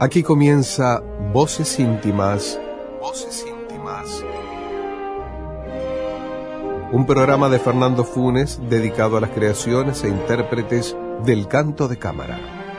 Aquí comienza Voces Íntimas. Voces Íntimas. Un programa de Fernando Funes dedicado a las creaciones e intérpretes del canto de cámara.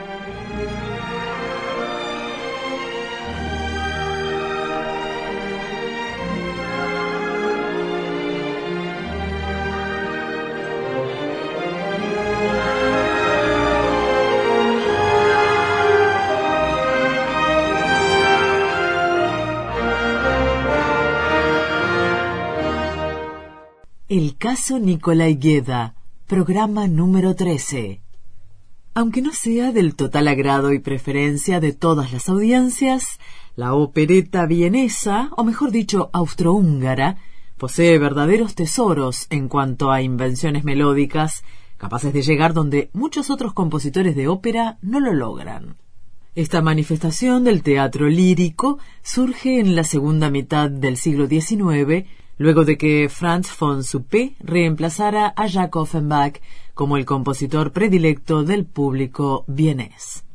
El caso Nikolai Geda, programa número 13. Aunque no sea del total agrado y preferencia de todas las audiencias, la opereta vienesa, o mejor dicho, austrohúngara, posee verdaderos tesoros en cuanto a invenciones melódicas, capaces de llegar donde muchos otros compositores de ópera no lo logran. Esta manifestación del teatro lírico surge en la segunda mitad del siglo XIX, luego de que Franz von Suppé reemplazara a Jacques Offenbach como el compositor predilecto del público vienés.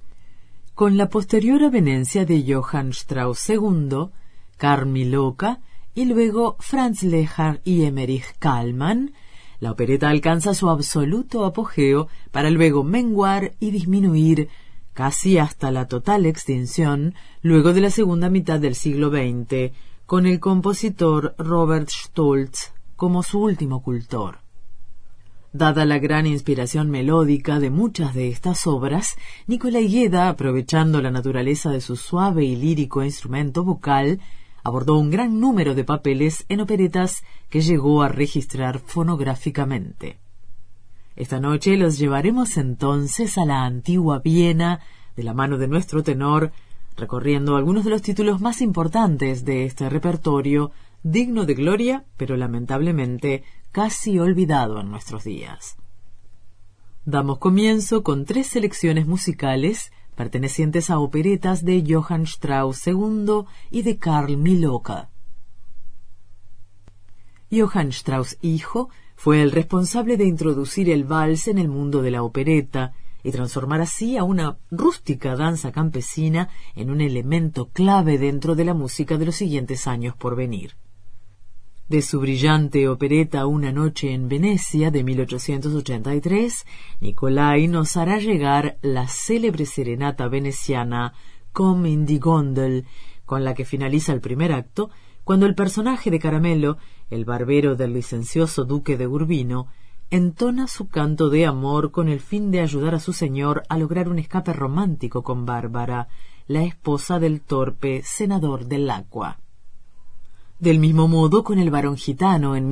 Con la posterior avenencia de Johann Strauss II, Karl Miloka y luego Franz Lehár y Emmerich Kallmann, la opereta alcanza su absoluto apogeo para luego menguar y disminuir casi hasta la total extinción luego de la segunda mitad del siglo XX, con el compositor Robert Stolz como su último cultor. Dada la gran inspiración melódica de muchas de estas obras, Nikolai Geda, aprovechando la naturaleza de su suave y lírico instrumento vocal, abordó un gran número de papeles en operetas que llegó a registrar fonográficamente. Esta noche los llevaremos entonces a la antigua Viena, de la mano de nuestro tenor, recorriendo algunos de los títulos más importantes de este repertorio, digno de gloria, pero lamentablemente casi olvidado en nuestros días. Damos comienzo con 3 selecciones musicales pertenecientes a operetas de Johann Strauss II y de Karl Miloka. Johann Strauss hijo fue el responsable de introducir el vals en el mundo de la opereta y transformar así a una rústica danza campesina en un elemento clave dentro de la música de los siguientes años por venir. De su brillante opereta Una noche en Venecia de 1883, Nikolai nos hará llegar la célebre serenata veneciana Komm in die Gondel, con la que finaliza el primer acto, cuando el personaje de Caramello, el barbero del licencioso duque de Urbino, entona su canto de amor con el fin de ayudar a su señor a lograr un escape romántico con Bárbara, la esposa del torpe senador del Aqua. Del mismo modo, con el Barón Gitano en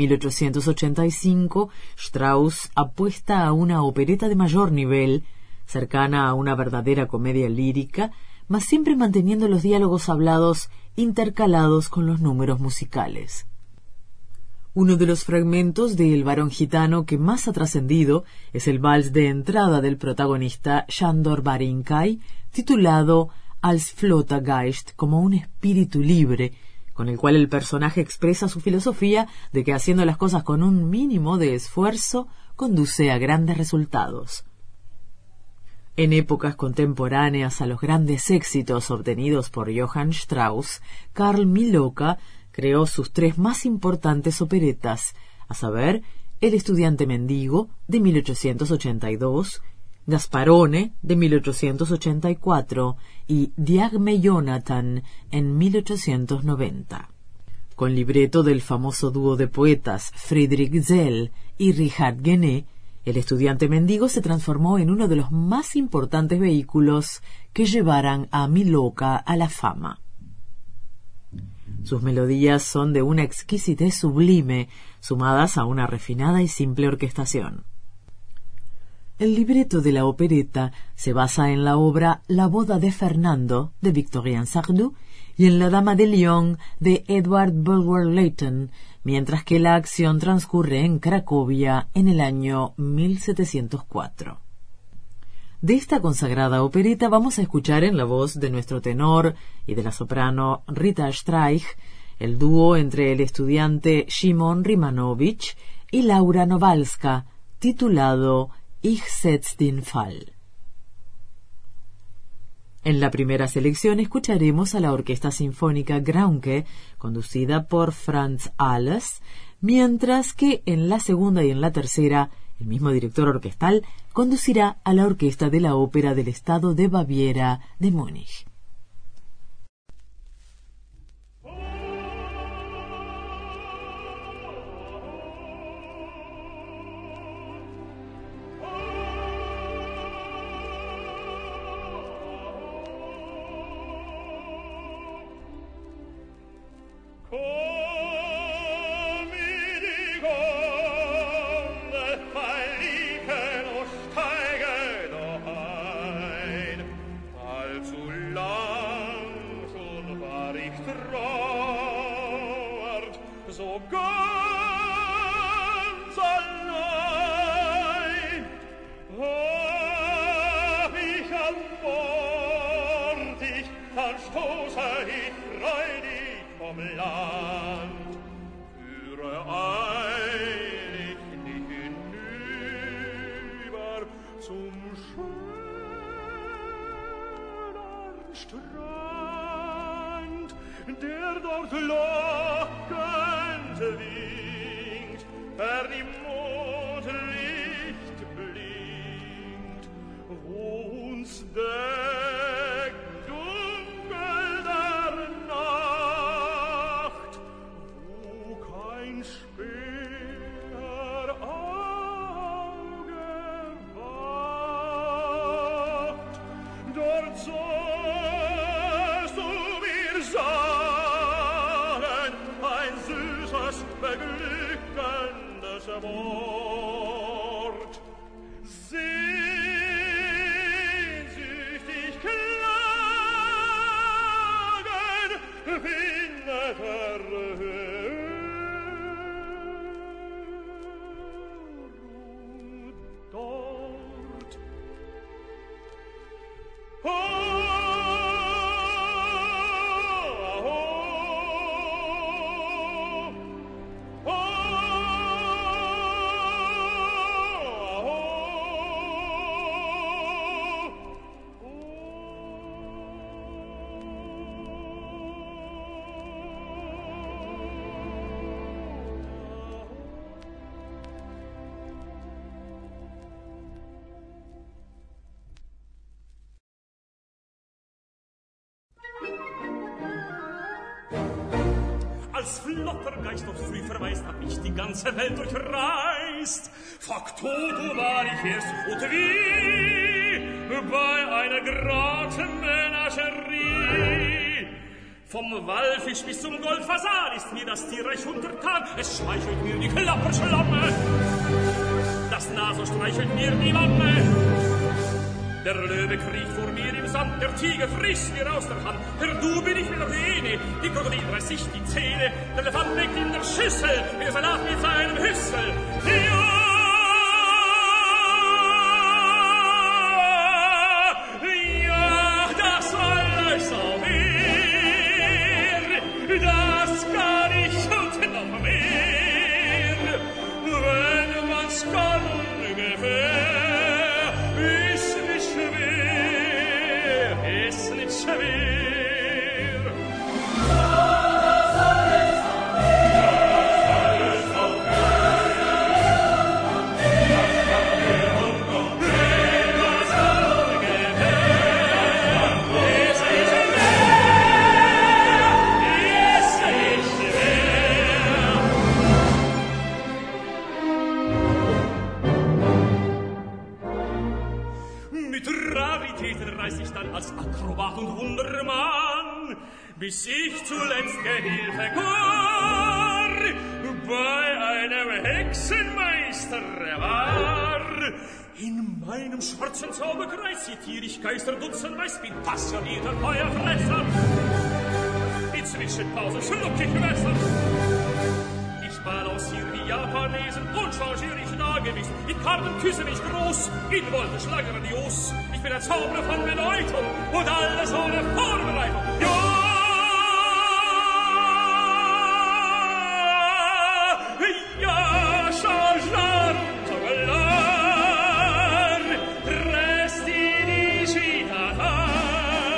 1885, Strauss apuesta a una opereta de mayor nivel, cercana a una verdadera comedia lírica, mas siempre manteniendo los diálogos hablados intercalados con los números musicales. Uno de los fragmentos de El Barón Gitano que más ha trascendido es el vals de entrada del protagonista Sándor Bárinkai, titulado Als Flottergeist, como un espíritu libre, con el cual el personaje expresa su filosofía de que haciendo las cosas con un mínimo de esfuerzo conduce a grandes resultados. En épocas contemporáneas a los grandes éxitos obtenidos por Johann Strauss, Karl Miloka creó sus 3 más importantes operetas, a saber, El estudiante mendigo, de 1882, Gasparone, de 1884, y Diagme Jonathan, en 1890. Con libreto del famoso dúo de poetas Friedrich Zell y Richard Genet, El estudiante mendigo se transformó en uno de los más importantes vehículos que llevaran a Miloka a la fama. Sus melodías son de una exquisitez sublime, sumadas a una refinada y simple orquestación. El libreto de la opereta se basa en la obra La boda de Fernando, de Victorien Sardou, y en La dama de Lyon, de Edward Bulwer-Lytton, mientras que la acción transcurre en Cracovia en el año 1704. De esta consagrada opereta vamos a escuchar en la voz de nuestro tenor y de la soprano Rita Streich el dúo entre el estudiante Shimon Rimanovich y Laura Nowalska, titulado Ich setz den Fall. En la primera selección escucharemos a la Orquesta Sinfónica Graunke, conducida por Franz Alles, mientras que en la segunda y en la tercera, el mismo director orquestal conducirá a la Orquesta de la Ópera del Estado de Baviera de Múnich. Der dort lockend winkt, die Mondlicht blinkt, wo uns deckt dunkel der Nacht, wo kein Speer Auge wacht, dort sollst du mir sagen, ein süßes, beglückendes Wort. Sehnsüchtig klagen, findet Erhörung dort. Als Flottergeist noch früh verweist, hab ich die ganze Welt durchreist. Factotum war ich erst und wie bei einer Grottenmenagerie. Vom Walfisch bis zum Goldfasan ist mir das Tier reich untertan. Es schmeichelt mir die Klapperschlamme, das Naso streichelt mir die Wanne. Der Löwe kriecht vor mir im Sand, der Tiger frisst mir aus der Hand. Der Du bin ich mit der Hähne, die Krokodil reißt sich die Zähne. Der Elefant legt in der Schüssel, der Salat mit seinem Hüssel. Ja, das alles auf mir, das kann ich und noch mehr. Wenn man's kann ungefähr, ist nicht schwer. Reis ich dann als Akrobat und Wundermann, bis ich zuletzt Gehilfe gar bei einem Hexenmeister war. In meinem schwarzen Zauberkreis zitier ich Geister dutzendweis, bin passionierter Feuerfresser. In Zwischenpausen schluck ich Messer. Ich balanciere wie Japanesen und changiere ich Nagewicht. Die Karten küssen mich groß, in Wolken schlagen grandios. Ich bin ein Zauberer von Bedeutung und alles ohne Vorbereitung. Ja, changeant, Tabelar, resti di citata.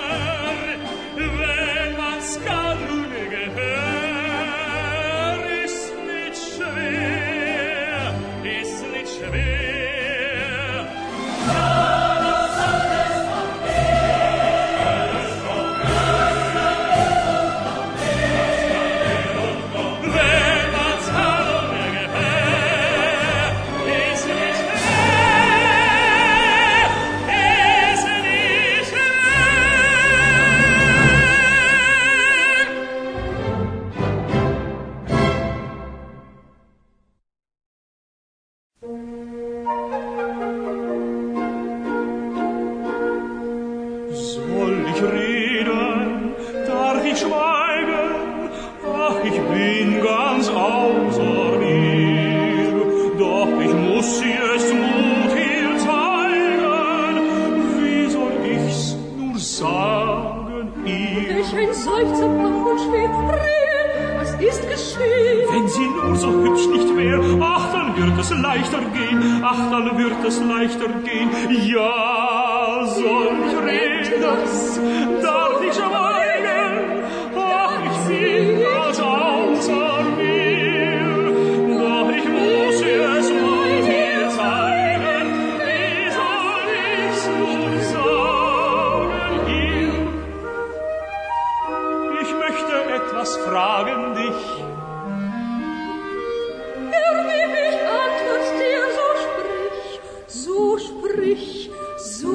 seufze bang und schwer, Reden, was ist geschehen? Wenn sie nur so hübsch nicht wär, ach, dann wird es leichter gehen, ach, dann wird es leichter gehen. Ja, solch Reden, darf ich schweigen, ach, ich bin ganz außer mir, doch ich muss es mal dir zeigen, wie soll ich's nun sagen hier? Ich möchte etwas fragen dich. Gib ich Antwort dir, so sprich, so sprich, so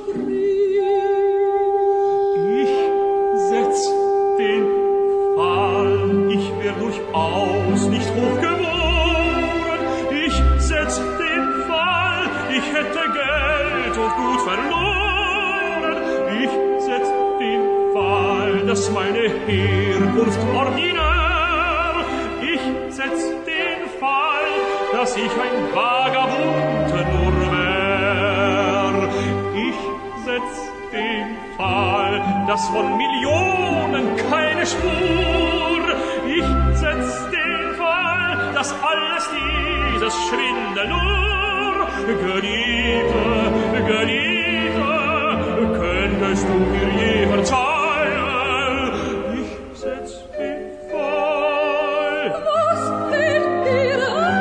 sprich. Ich setz den Fall, ich wär durchaus nicht hochgeboren. Ich setz den Fall, ich hätte Geld und Gut verloren. Ich setz den Fall, dass meine Herkunft ordinär. Ich setz den Fall, dass ich ein Vagabund nur wär. Ich setz den Fall, dass von Millionen keine Spur. Ich setz den Fall, dass alles dieses Schwindel nur. Geliebte, Geliebte, könntest du mir je verzeihen? Ich setz den Fall. Was fällt dir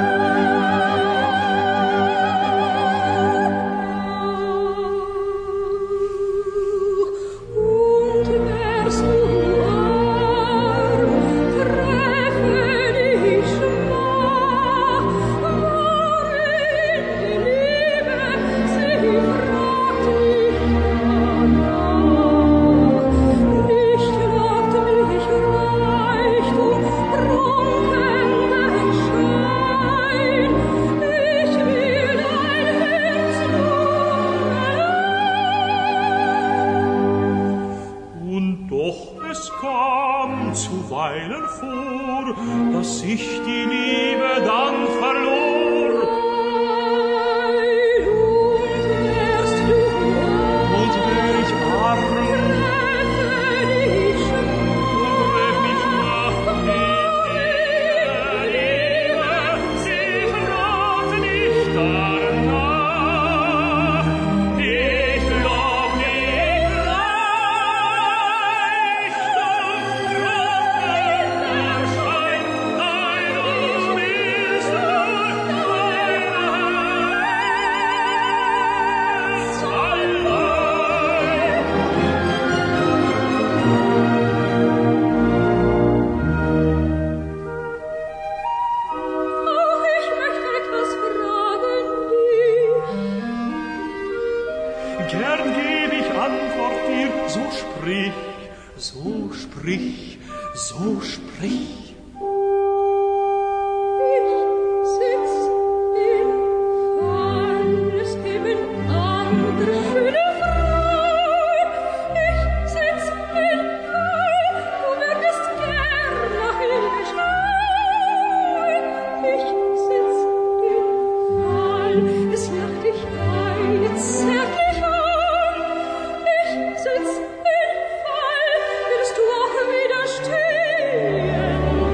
und wärst du arm, treffe dich schwach, worin die Liebe, sie fragt nicht danach. Nicht lockt mich Reichtum, prunkendein Schein, ich will dein Herz nur allein. Und doch es kam zuweilen vor, dass ich die Liebe dann verlor. Wärst du Und wär ich arm, treffe dich treff mich nach der Liebe, sie fragt nicht danach. Ich glaub nicht Reichtum, trunkener Schein, nein, du willst nur mein Herz allein. Auch ich möchte etwas fragen dich. Gern geb ich Antwort dir, so sprich, so sprich, so sprich. Ich sitz im Fall, es geben andere schöne frei. Ich sitz im Fall, du würdest gern nach Hilfe schreien. Ich sitz im Fall, es lacht dich ein, es zerrt dich an. Ich sitz im Fall, willst du auch widerstehen?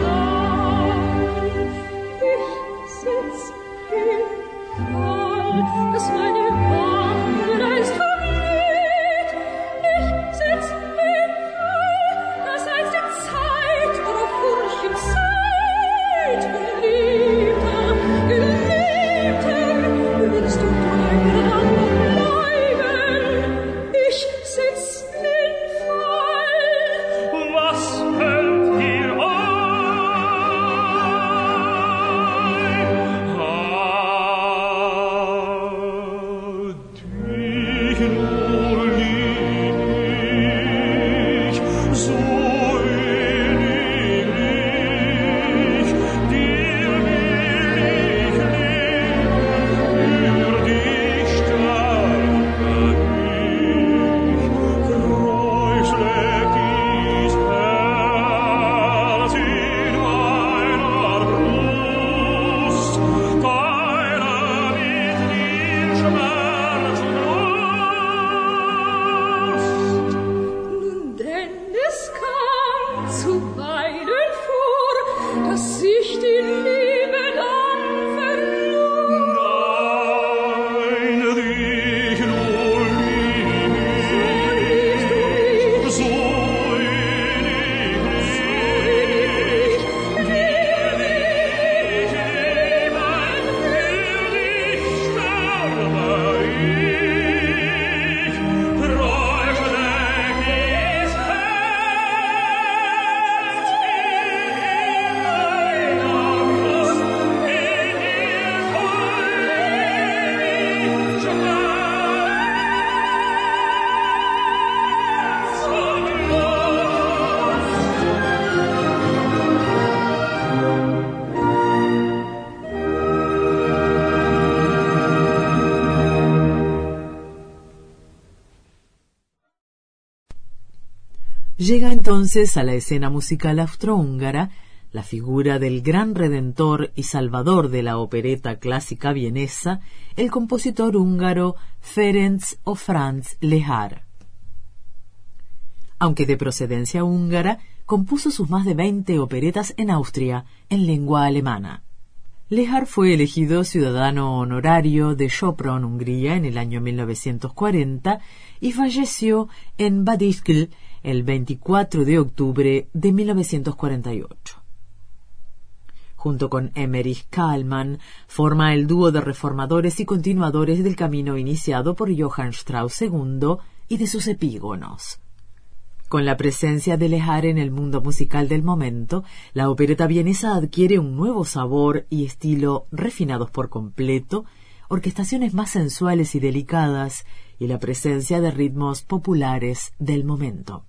Llega entonces a la escena musical austrohúngara la figura del gran redentor y salvador de la opereta clásica vienesa, el compositor húngaro Ferenc o Franz Lehár. Aunque de procedencia húngara, compuso sus más de 20 operetas en Austria, en lengua alemana. Lehár fue elegido ciudadano honorario de Sopron, Hungría, en el año 1940 y falleció en Bad Ischl el 24 de octubre de 1948. Junto con Emmerich Kallmann, forma el dúo de reformadores y continuadores del camino iniciado por Johann Strauss II y de sus epígonos. Con la presencia de Lehár en el mundo musical del momento, la opereta vienesa adquiere un nuevo sabor y estilo refinados por completo, orquestaciones más sensuales y delicadas, y la presencia de ritmos populares del momento.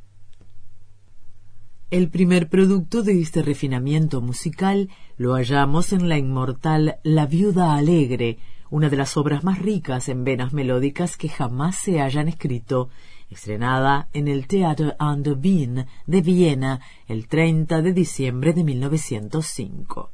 El primer producto de este refinamiento musical lo hallamos en la inmortal La Viuda Alegre, una de las obras más ricas en venas melódicas que jamás se hayan escrito, estrenada en el Theater an der Wien de Viena el 30 de diciembre de 1905.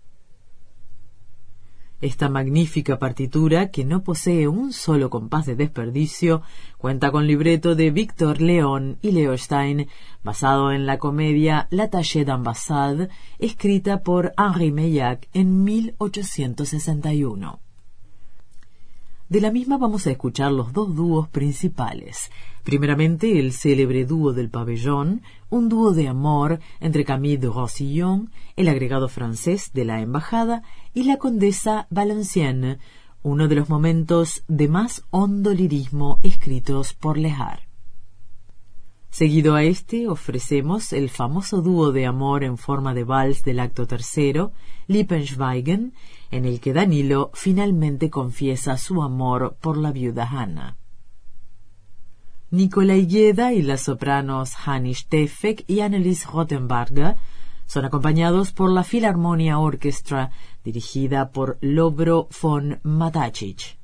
Esta magnífica partitura, que no posee un solo compás de desperdicio, cuenta con libreto de Victor León y Leo Stein, basado en la comedia L'attaché d'ambassade, escrita por Henri Meillac en 1861. De la misma vamos a escuchar los dos dúos principales. Primeramente, el célebre dúo del pabellón, un dúo de amor entre Camille de Rossillon, el agregado francés de la embajada, y la condesa Valenciennes, uno de los momentos de más hondo lirismo escritos por Lehár. Seguido a este, ofrecemos el famoso dúo de amor en forma de vals del acto tercero, Lippensweigen, en el que Danilo finalmente confiesa su amor por la viuda Hanna. Nikolai Geda y las sopranos Hanni Steffek y Annelies Rothenbarger son acompañados por la Philharmonia Orchestra, dirigida por Lovro von Matačić.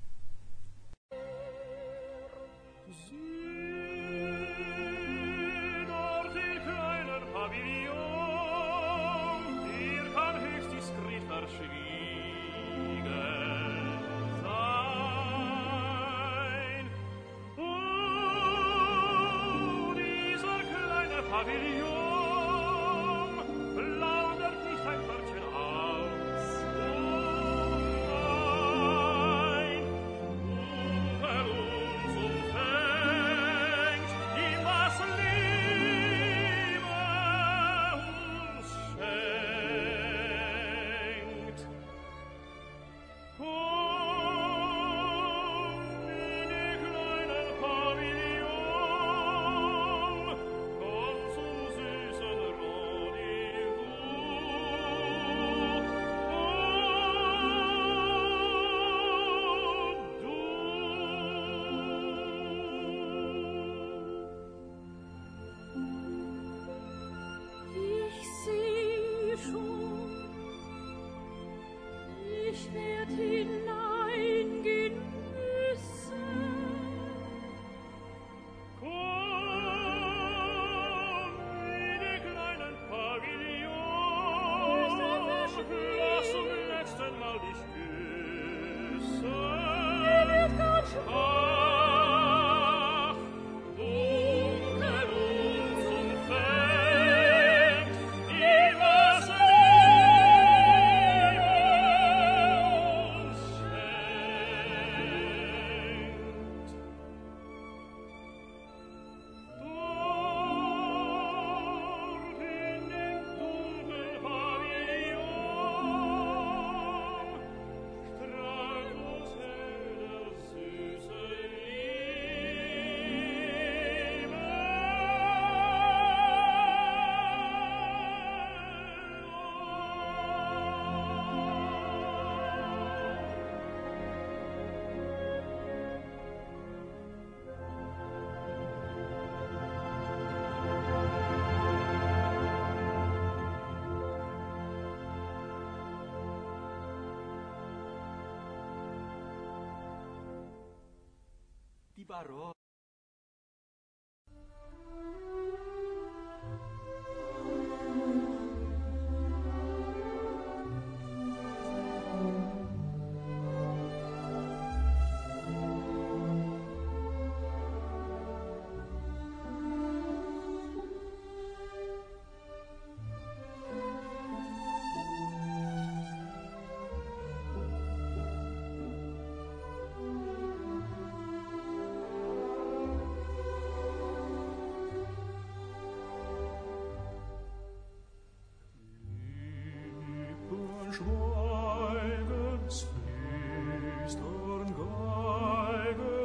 Schweigens flüstern Geigen,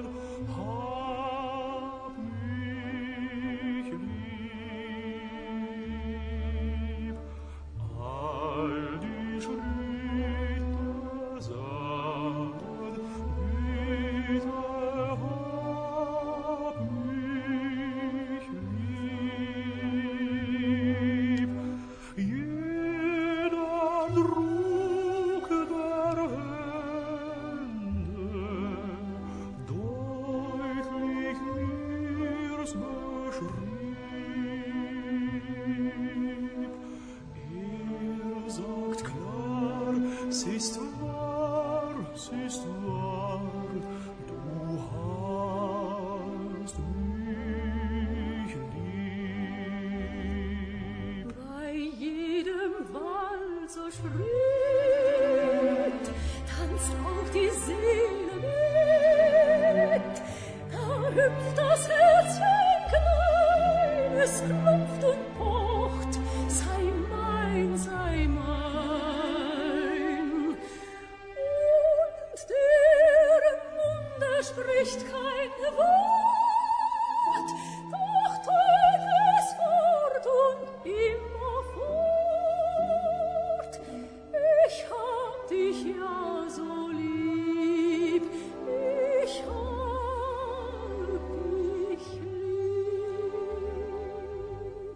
hab mich lieb. All die Schritte sangen, bitte hab mich lieb. Jeder Druck der Hände deutlich mir's beschrieb. Sagt klar, s'ist wahr, du hast mich lieb. Bei jedem Wald so schritt, tanzt auch die Seele mit. Da hüpft das Herzchen klein, es klopft und pocht, sei mein, sei mein. Und der Munde spricht kein Wort, doch tut es fort und immerfort. Ich hab dich ja so lieb, ich hab dich lieb.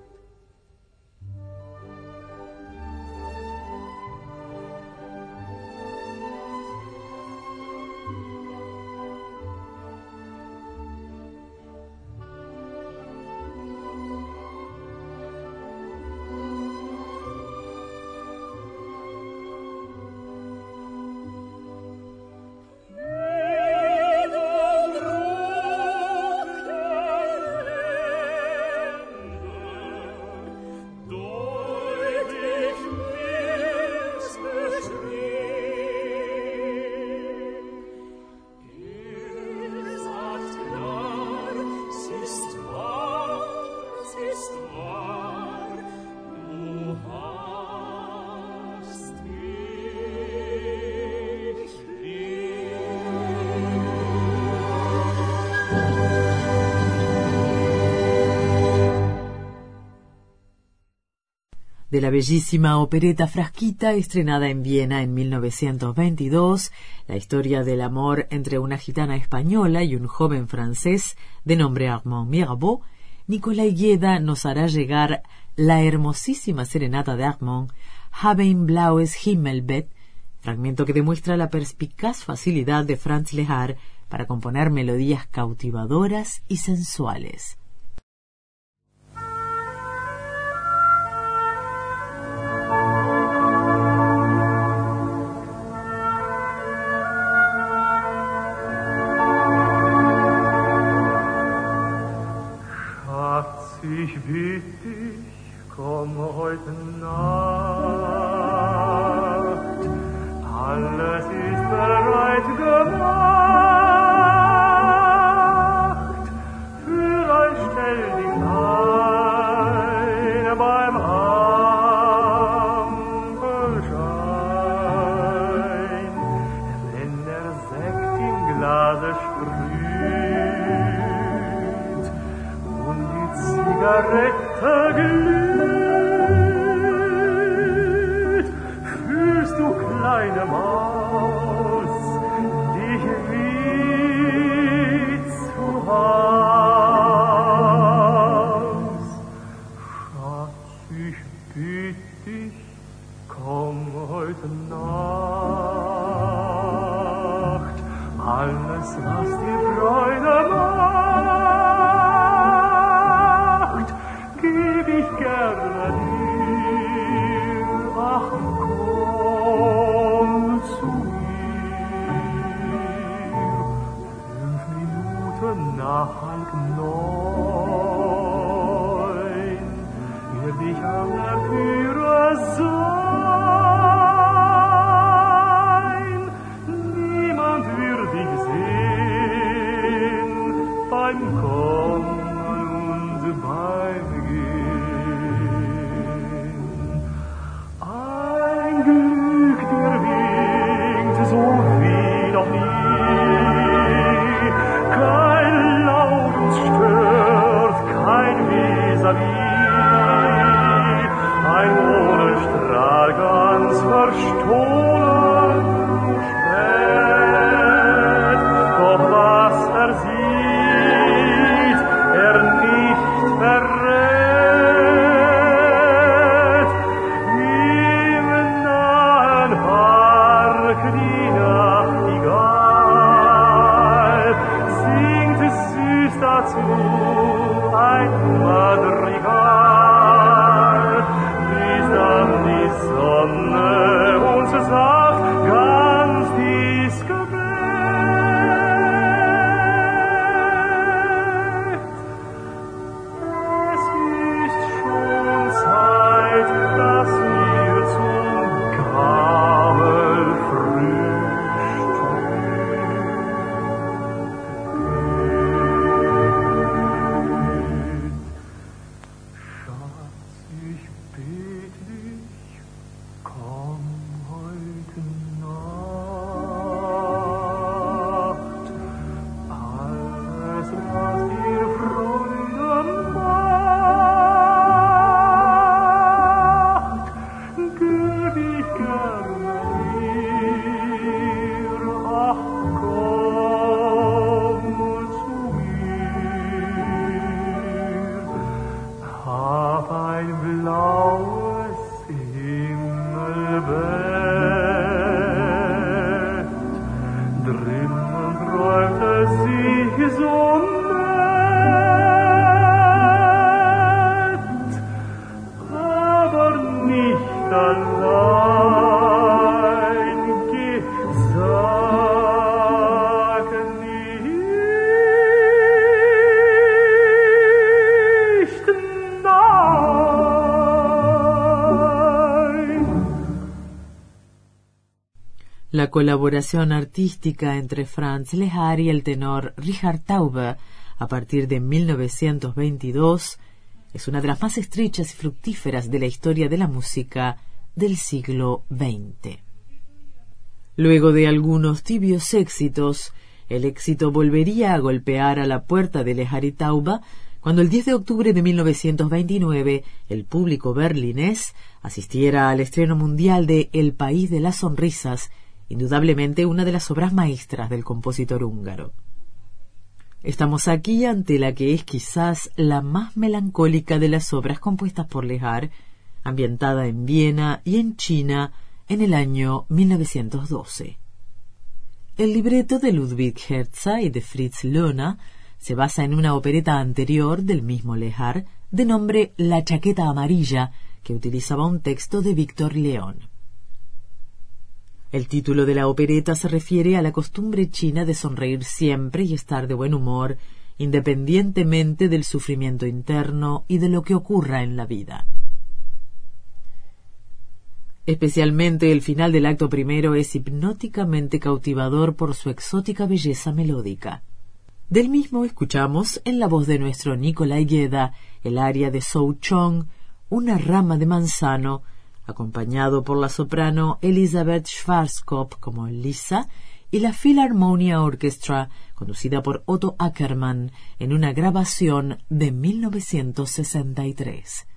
De la bellísima opereta Frasquita, estrenada en Viena en 1922, la historia del amor entre una gitana española y un joven francés de nombre Armand Mirabeau, Nicolai Gueda nos hará llegar la hermosísima serenata de Armand, Habe ein blaues Himmelbett, fragmento que demuestra la perspicaz facilidad de Franz Lehár para componer melodías cautivadoras y sensuales. Ich bitt dich, komm heute Nacht, alles ist bereit gemacht, vielleicht stell dich ein beim Ampelschein, wenn der Sekt im Glase sprüht und die Zigarette glüht, fühlst du, kleine Maus, dich wie zu Haus. Schatz, ich bitt dich, komm heute Nacht, alles, was die Freude macht, geb ich gerne dir, ach komm zu mir. 5 Minuten nach 8:30 werd ich an der Türe sein. Niemand wird dich sehen beim Kommen und beim Gehen. Ein Glück, nicht allein, geh, sag nicht nein. La colaboración artística entre Franz Lehár y el tenor Richard Taube a partir de 1922 es una de las más estrechas y fructíferas de la historia de la música del siglo XX. Luego de algunos tibios éxitos, el éxito volvería a golpear a la puerta de Lehár y Taube cuando el 10 de octubre de 1929 el público berlinés asistiera al estreno mundial de El País de las Sonrisas, indudablemente una de las obras maestras del compositor húngaro. Estamos aquí ante la que es quizás la más melancólica de las obras compuestas por Lehár, ambientada en Viena y en China en el año 1912. El libreto de Ludwig Herza y de Fritz Lohner se basa en una opereta anterior del mismo Lehár, de nombre La chaqueta amarilla, que utilizaba un texto de Víctor León. El título de la opereta se refiere a la costumbre china de sonreír siempre y estar de buen humor, independientemente del sufrimiento interno y de lo que ocurra en la vida. Especialmente el final del acto primero es hipnóticamente cautivador por su exótica belleza melódica. Del mismo escuchamos, en la voz de nuestro Nikolai Gueda, el aria de Zhou Chong, Una rama de manzano, acompañado por la soprano Elisabeth Schwarzkopf como Lisa y la Philharmonia Orchestra, conducida por Otto Ackermann, en una grabación de 1963.